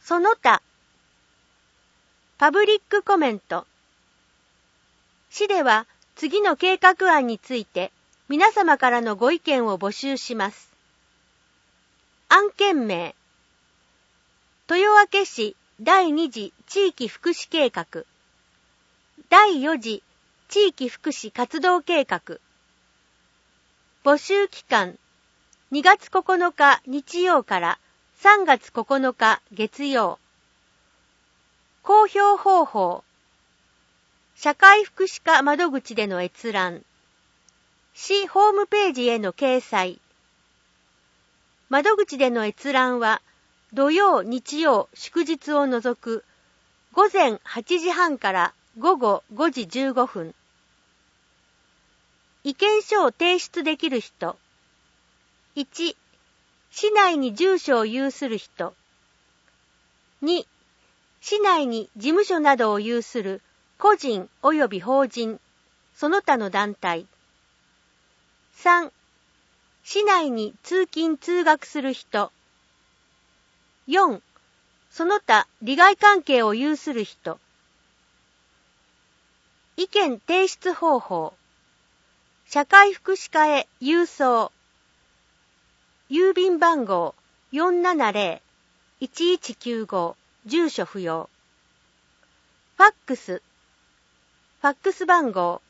その他、パブリックコメント。市では次の計画案について皆様からのご意見を募集します。案件名、豊明市第2次地域福祉計画、第4次地域福祉活動計画。募集期間、2月9日日曜から3月9日月曜。公表方法、社会福祉課窓口での閲覧、市ホームページへの掲載。窓口での閲覧は土曜、日曜、祝日を除く午前8時半から午後5時15分。意見書を提出できる人。1、市内に住所を有する人。2、市内に事務所などを有する個人及び法人、その他の団体。3、市内に通勤通学する人。4、その他利害関係を有する人。意見提出方法。社会福祉課へ郵送。郵便番号 470-1195 住所不要。ファックス。ファックス番号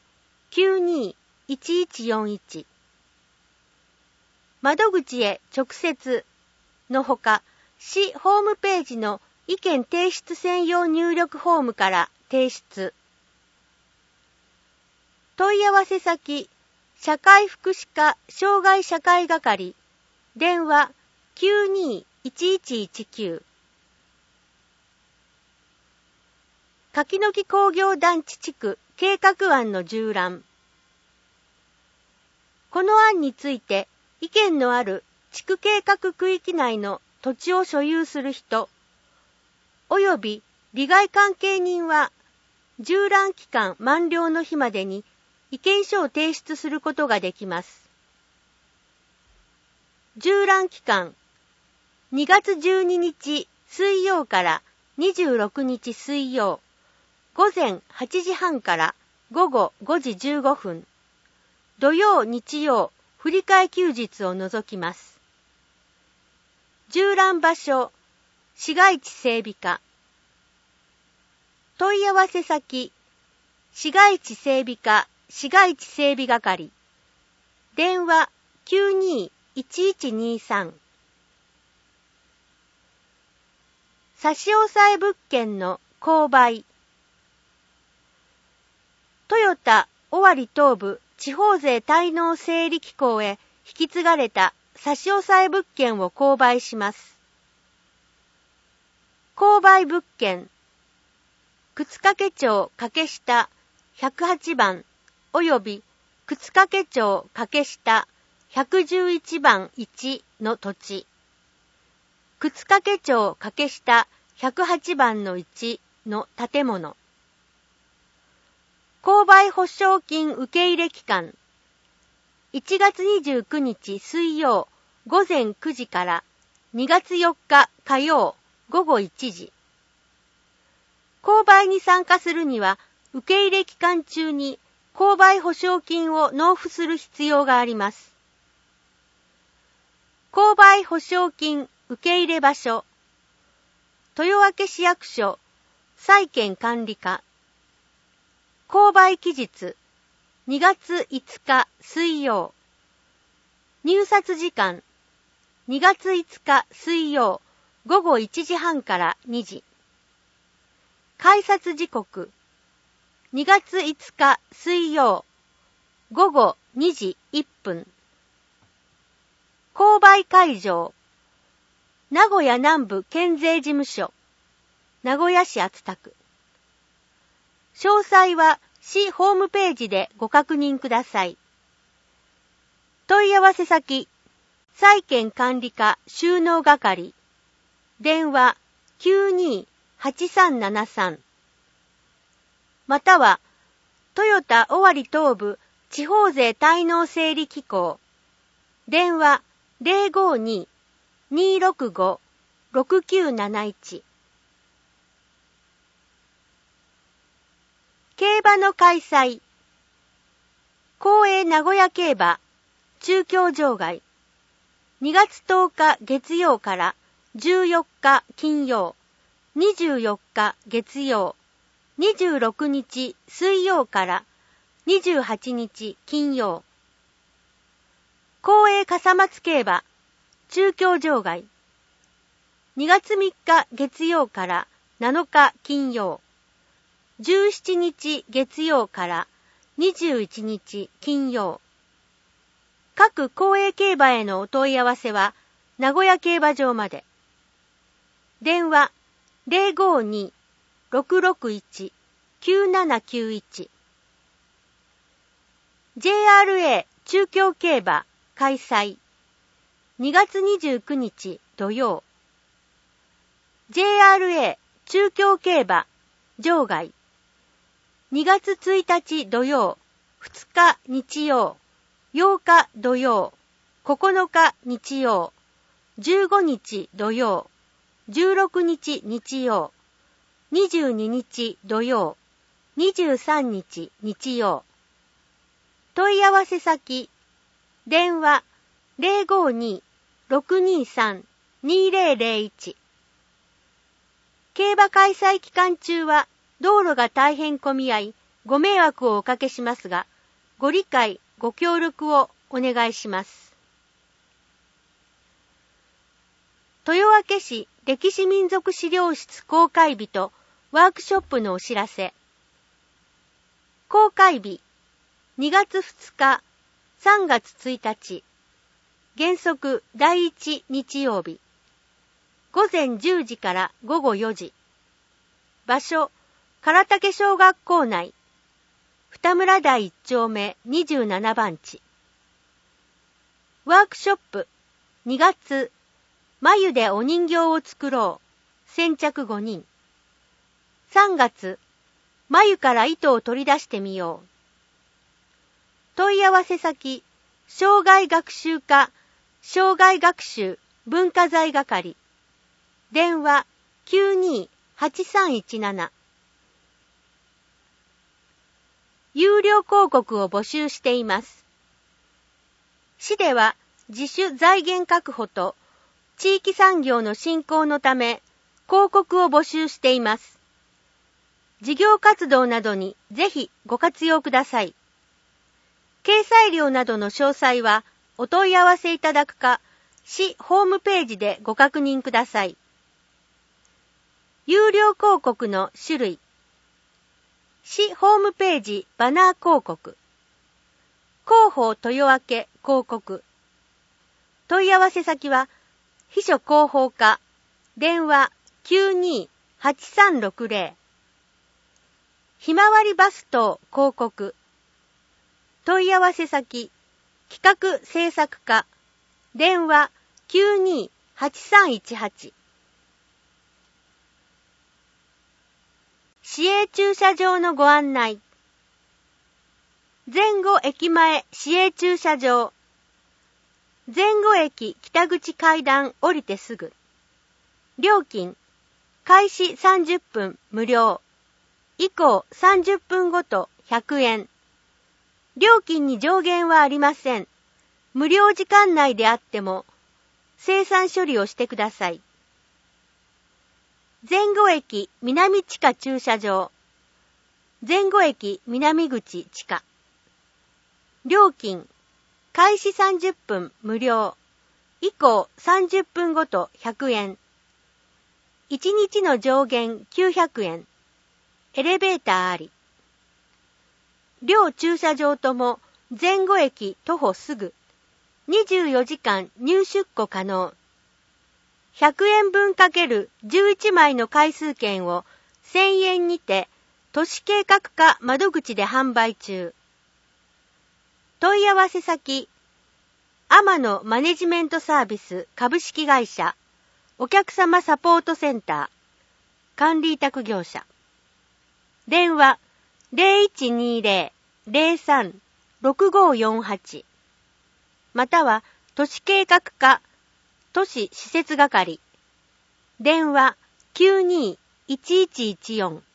92-1141。窓口へ直接のほか、市ホームページの意見提出専用入力フォームから提出。問い合わせ先、社会福祉課障害社会係、電話 92-1119。柿の木工業団地地区計画案の縦覧。この案について意見のある地区計画区域内の土地を所有する人、および利害関係人は、縦覧期間満了の日までに意見書を提出することができます。縦覧期間、2月12日水曜から26日水曜、午前8時半から午後5時15分、土曜日曜振り替え休日を除きます。縦覧場所、市街地整備課。問い合わせ先、市街地整備課市街地整備係。電話92-1123。差し押さえ物件の購買。トヨタ尾張東部地方税滞納整理機構へ引き継がれた差し押さえ物件を購買します。購買物件、沓掛町掛下108番および沓掛町掛下111番1の土地、沓掛町掛下108番の1の建物。購買保証金受け入れ期間、1月29日水曜午前9時から2月4日火曜午後1時。購買に参加するには、受け入れ期間中に購買保証金を納付する必要があります。購買保証金受け入れ場所、豊明市役所債権管理課。購買期日、2月5日水曜。入札時間、2月5日水曜午後1時半から2時。改札時刻、2月5日水曜午後2時1分。購買会場、名古屋南部県税事務所、名古屋市熱田区。詳細は市ホームページでご確認ください。問い合わせ先、債権管理課収納係、電話92-8373。または、トヨタ尾張東部地方税滞納整理機構、電話 052-265-6971。 競馬の開催。公営名古屋競馬中京場外。2月10日月曜から14日金曜、24日月曜、26日水曜から28日金曜。公営笠松競馬中京場外。2月3日月曜から7日金曜、17日月曜から21日金曜。各公営競馬へのお問い合わせは名古屋競馬場まで。電話 052-661-9791。 JRA 中京競馬開催。2月29日土曜。JRA 中京競馬場外。2月1日土曜、2日日曜、8日土曜、9日日曜、15日土曜、16日日曜、22日土曜、23日日曜。問い合わせ先、電話 052-623-2001。競馬開催期間中は道路が大変混み合い、ご迷惑をおかけしますが、ご理解、ご協力をお願いします。豊明市歴史民族資料室公開日とワークショップのお知らせ。公開日、2月2日、3月1日、原則第1日曜日、午前10時から午後4時。場所、唐竹小学校内、二村台1丁目27番地。ワークショップ、2月、眉でお人形を作ろう、先着5人。3月、眉から糸を取り出してみよう。問い合わせ先、障害学習課、障害学習文化財係。電話 92-8317。有料広告を募集しています。市では自主財源確保と地域産業の振興のため広告を募集しています。事業活動などにぜひご活用ください。掲載料などの詳細はお問い合わせいただくか、市ホームページでご確認ください。有料広告の種類。市ホームページバナー広告。広報豊明広告。問い合わせ先は、秘書広報課、電話 92-8360。ひまわりバス等広告。問い合わせ先、企画制作課、電話 92-8318。市営駐車場のご案内。前後駅前市営駐車場。前後駅北口階段降りてすぐ。料金、開始30分無料。以降30分ごと100円。料金に上限はありません。無料時間内であっても、精算処理をしてください。前後駅南地下駐車場。前後駅南口地下。料金、開始30分無料。以降30分ごと100円。1日の上限900円。エレベーターあり。両駐車場とも前後駅徒歩すぐ。24時間入出庫可能。100円分×11枚の回数券を1000円にて都市計画課窓口で販売中。問い合わせ先、天野マネジメントサービス株式会社お客様サポートセンター管理委託業者。電話 0120-03-6548 または都市計画課都市施設係電話 92-1114